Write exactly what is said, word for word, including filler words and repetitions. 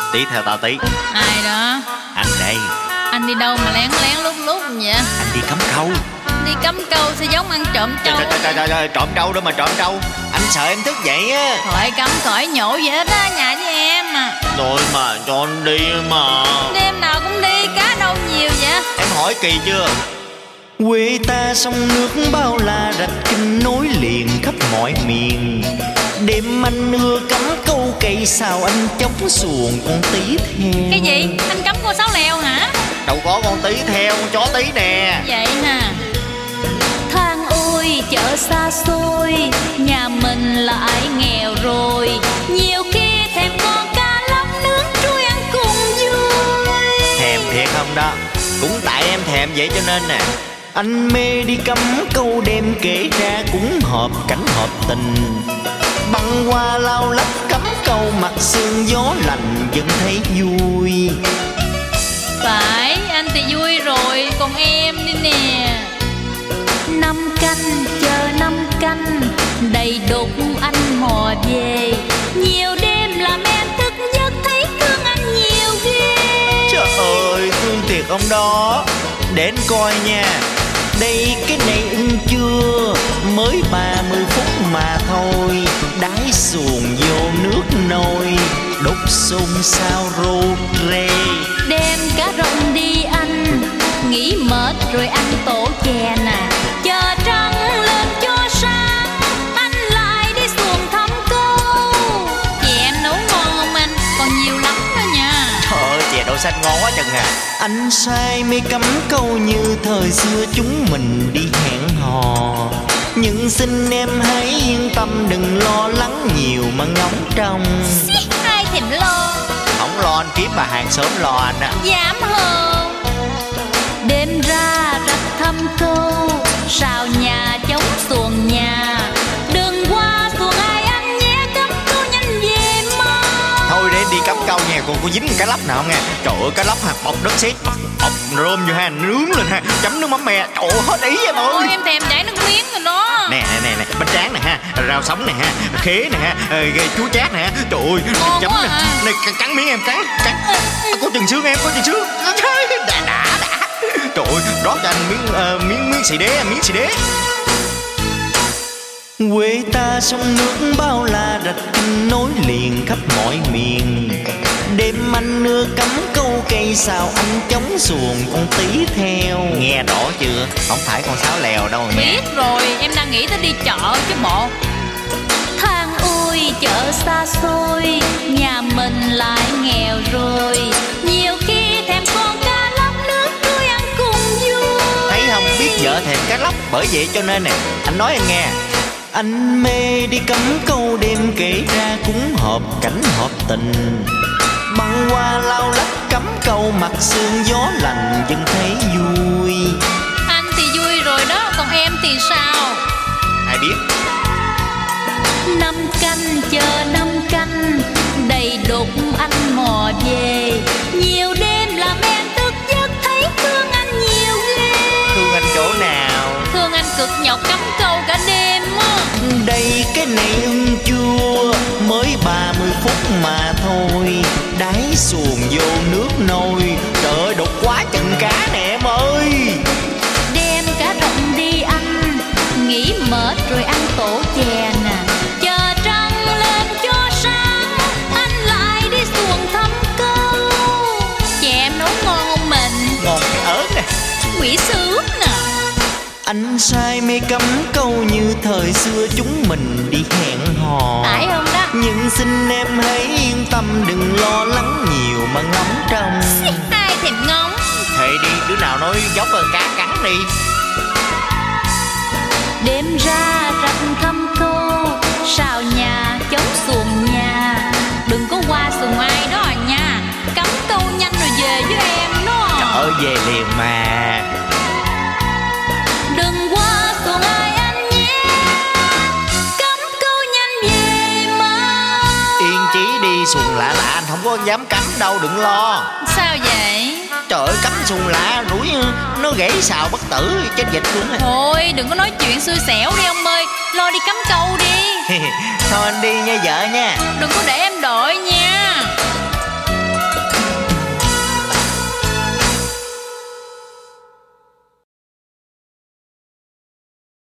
Tí theo tao tí. Ai đó? Anh đây. Anh đi đâu mà lén lén lút lút vậy? Anh đi cắm trâu. Đi cắm trâu sẽ giống ăn trộm trâu. Trời trời trời trời, trời trộm trâu đó mà trộm trâu. Anh sợ em thức dậy á. Khỏi cắm khỏi nhổ gì hết á, nhà với em mà. Rồi mà cho anh đi mà. Đêm nào cũng đi, cá đâu nhiều vậy? Em hỏi kỳ chưa? Quê ta sông nước bao la rạch kinh nối liền khắp mọi miền. Đêm anh ưa cắm câu cây sao anh chống xuồng con tí theo. Cái gì? Anh cắm cô sáu lèo hả? Đâu có con tí theo, con chó tí nè. Vậy hả? Thang ôi chợ xa xôi, nhà mình lại nghèo rồi. Nhiều khi thèm con cá lóc nướng trui ăn cùng vui. Thèm thiệt không đó? Cũng tại em thèm vậy cho nên nè. Anh mê đi cắm câu đêm kể ra cũng hợp cảnh hợp tình. Băng qua lao lách cắm câu mặt sương gió lạnh vẫn thấy vui. Phải, anh thì vui rồi, còn em đi nè. Năm canh chờ năm canh, đầy đục anh mò về. Nhiều đêm làm em thức giấc thấy thương anh nhiều ghê. Trời ơi thương thiệt ông đó. Để anh coi nha. Đây cái này ưng chưa, mới ba mươi phút mà thôi. Đái xuồng vô nước nôi, đốt xôn sao rô rê. Đem cá rồng đi anh, nghỉ mệt rồi ăn tổ chè nè. Chờ trăng lên cho sáng, anh lại đi xuồng thăm câu. Chè em nấu ngon không anh? Còn nhiều lắm đó nha. Trời ơi, chè đậu xanh ngon quá chừng à. Anh say mê cắm câu như thời xưa chúng mình đi hẹn hò. Nhưng xin em hãy yên tâm đừng lo lắng nhiều mà ngóng trông. Ai thèm lo. Không lo anh kiếm bà hàng xóm lo anh á. Dám hơn. Đêm ra rạch thăm câu, sao nhà chống xuồng nhà. Đừng qua xuồng ai anh nhé, cắm câu nhanh về mau. Thôi để đi cắm câu nha, còn có dính cái lóc nào không nha. Trời ơi cái lóc ha, bọc đất sét, bọc, bọc rơm vô ha, nướng lên ha, chấm nước mắm me. Trời ơi hết ý em ơi. Ôi em thèm chảy nước miếng rồi đó. Nè nè nè nè, bánh tráng nè ha, rau sống nè ha, khế nè ha, ờ, chuối chát nè ha. Trời ơi, Ngon chấm quá nè. à. Này cắn, cắn miếng em cắn, cắn. Có chừng xương em, có chừng xương. Đã đã đã. Trời ơi, rót cho anh miếng uh, miếng miếng xì đế, miếng xì đế. Quê ta sông nước bao la rạch kinh nối liền khắp mọi miền. Đêm anh ưa cắm câu cây sao anh chống xuồng con tí theo. Nghe rõ chưa? Không phải con sáo lèo đâu nha. Biết rồi, em đang nghĩ tới đi chợ chứ bộ. Thang ôi chợ xa xôi, nhà mình lại nghèo rồi. Nhiều khi thèm con cá lóc nước trui ăn cùng vui. Thấy không, biết vợ thèm cá lóc, bởi vậy cho nên nè, anh nói em nghe. Anh mê đi cắm câu đêm kể ra cũng hợp cảnh hợp tình. Băng qua lao lách cắm câu mặt sương gió lạnh vẫn thấy vui. Anh thì vui rồi đó, còn em thì sao? Ai biết. Năm canh chờ năm canh, đầy đục anh mò về. Nhiều đêm làm em thức giấc thấy thương anh nhiều ghê. Thương anh chỗ nào? Thương anh cực nhọc cắm câu cả đêm á. Đây cái này ưng chua, mới ba mươi phút mà thôi. Đáy xuồng vô nước nôi, trời ơi đục quá chừng cá nè em ơi. Đem cá rộng đi anh, nghỉ mệt rồi ăn tổ chè nè. Chờ trăng lên cho sáng, anh lại đi xuồng thăm câu. Chè em nấu ngon không mình? Ngon cái ớt nè. Quỷ sứ nè. Anh say mê cắm câu như thời xưa chúng mình đi hẹn hò. Phải không đó? Nhưng xin em hãy yên tâm đừng lo lắng nhiều mà ngóng trông. Ai thèm ngóng. Thề đi, đứa nào nói giống hơn cá cắn đi. Đêm ra rạch thăm câu, sao nhà chống xuồng nhà. Đừng có qua xuồng ai đó à nha. Cắm câu nhanh rồi về với em đó. Trời ơi về liền mà. Đừng qua xuồng ai anh nhé, cắm câu nhanh về mau. Yên chí đi, xuồng lạ lạ anh không có dám cắm đâu, đừng lo. Sao vậy? Trời ơi cắm xuồng lạ rủi nó gãy xào bất tử chết dịch luôn á. Thôi đừng có nói chuyện xui xẻo đi ông ơi. Lo đi cắm câu đi. Thôi anh đi nha vợ nha. Đừng có để